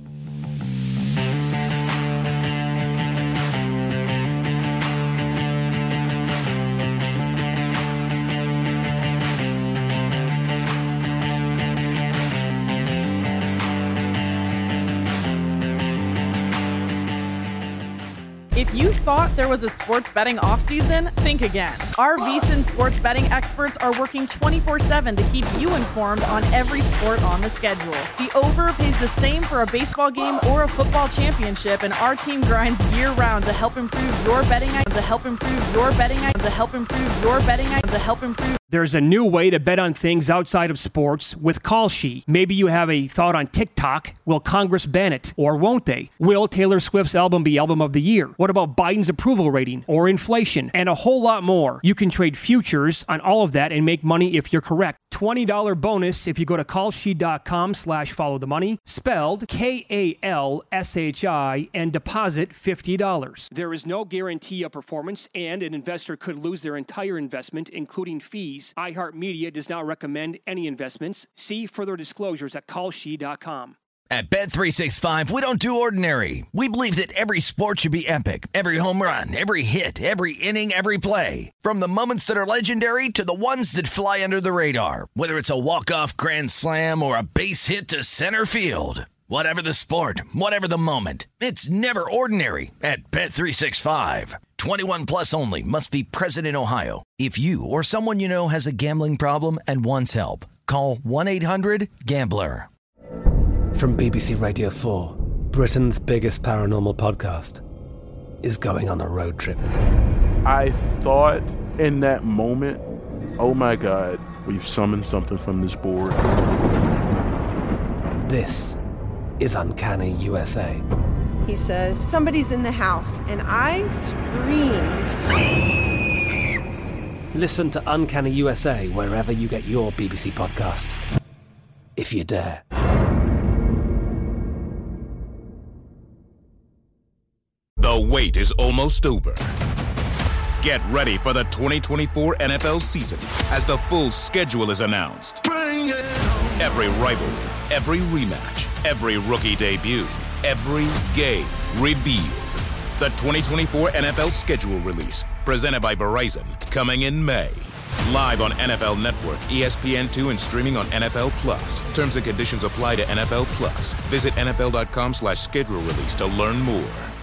If you thought there was a sports betting offseason, think again. Our VSiN sports betting experts are working twenty-four seven to keep you informed on every sport on the schedule. The over pays the same for a baseball game or a football championship, and our team grinds year-round to help improve your betting to help improve your betting to help improve your betting to help improve. There's a new way to bet on things outside of sports with Call Sheet. Maybe you have a thought on TikTok. Will Congress ban it, or won't they? Will Taylor Swift's album be album of the year? What about Biden's approval rating or inflation? And a whole lot more. You can trade futures on all of that and make money if you're correct. twenty dollars bonus if you go to callsheet.com slash follow the money, spelled K A L S H I, and deposit fifty dollars. There is no guarantee of performance, and an investor could lose their entire investment, including fees. iHeartMedia does not recommend any investments. See further disclosures at call sheet dot com. At Bet three sixty-five, we don't do ordinary. We believe that every sport should be epic. Every home run, every hit, every inning, every play. From the moments that are legendary to the ones that fly under the radar. Whether it's a walk-off grand slam or a base hit to center field. Whatever the sport, whatever the moment. It's never ordinary at Bet three sixty-five. twenty-one plus only. Must be present in Ohio. If you or someone you know has a gambling problem and wants help, call one eight hundred gambler. From B B C Radio four, Britain's biggest paranormal podcast is going on a road trip. I thought in that moment, oh my God, we've summoned something from this board. This is Uncanny U S A. He says, somebody's in the house, and I screamed. Listen to Uncanny U S A wherever you get your B B C podcasts, if you dare. The wait is almost over. Get ready for the twenty twenty-four N F L season as the full schedule is announced. Every rivalry, every rematch, every rookie debut, every game revealed. The twenty twenty-four N F L schedule release, presented by Verizon, coming in May. Live on N F L Network, E S P N two, and streaming on N F L Plus. Terms and conditions apply to N F L Plus. Visit N F L dot com slash schedule release to learn more.